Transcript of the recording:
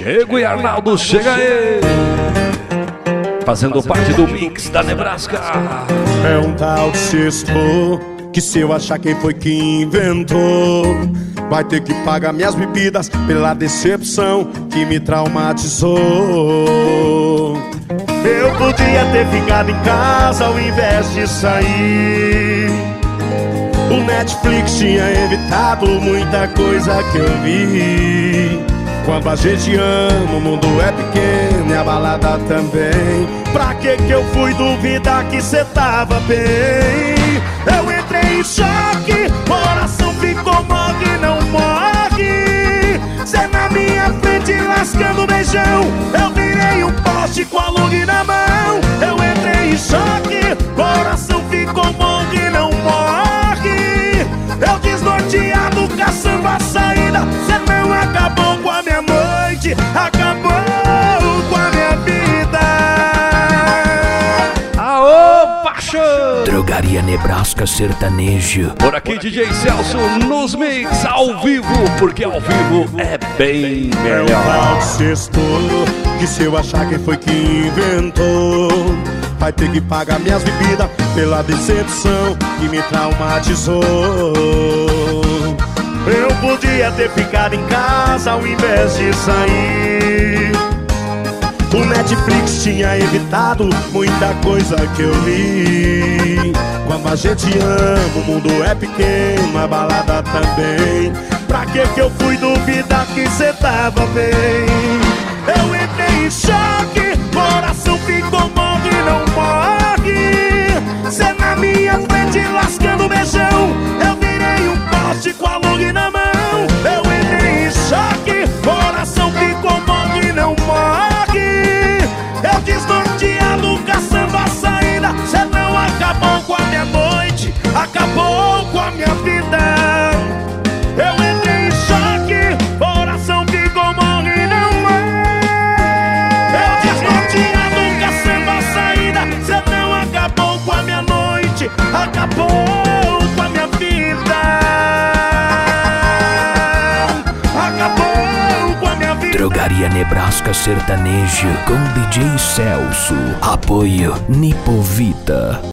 Diego e Arnaldo, chega aí, fazendo parte do mix da Nebraska. É um tal de sexto, que se eu achar quem foi que inventou, vai ter que pagar minhas bebidas pela decepção que me traumatizou. Eu podia ter ficado em casa ao invés de sair. O Netflix tinha evitado muita coisa que eu vi. Quando a gente ama, o mundo é pequeno e a balada também. Pra que eu fui duvidar que cê tava bem? Eu entrei em choque, coração ficou morre, não morre. Cê na minha frente lascando beijão, eu virei um poste com a lug na mão. Eu entrei em choque, coração ficou morre, não morre. Eu desnorteado caçando a saída, cê não acabou com a minha noite, acabou com a minha vida. Aô, paixão! Drogaria Nebraska Sertanejo. Por aqui DJ Celso nos mix ao vivo, porque ao vivo é bem É o melhor. tal de sexto, que se eu achar quem foi que inventou, vai ter que pagar minhas bebidas pela decepção que me traumatizou. Eu podia ter ficado em casa ao invés de sair. O Netflix tinha evitado muita coisa que eu li. Quando a gente ama, o mundo é pequeno, a balada também. Pra que eu fui duvidar que cê tava bem? Eu entrei em choque, coração ficou morre, não morre. Cê na minha frente lascando beijão, eu virei um poste com a lug na mão. Eu entrei em choque, coração ficou morre, não morre. Eu desnorteado caçando a saída, cê não acabou com a minha noite, acabou com a minha vida. Eu entrei em choque, coração ficou morre, não morre. Eu desnorteado caçando a saída, cê não acabou com a minha noite, acabou com a minha vida. Acabou com a minha vida. Drogaria Nebraska Sertanejo com DJ Celso. Apoio Nipovita.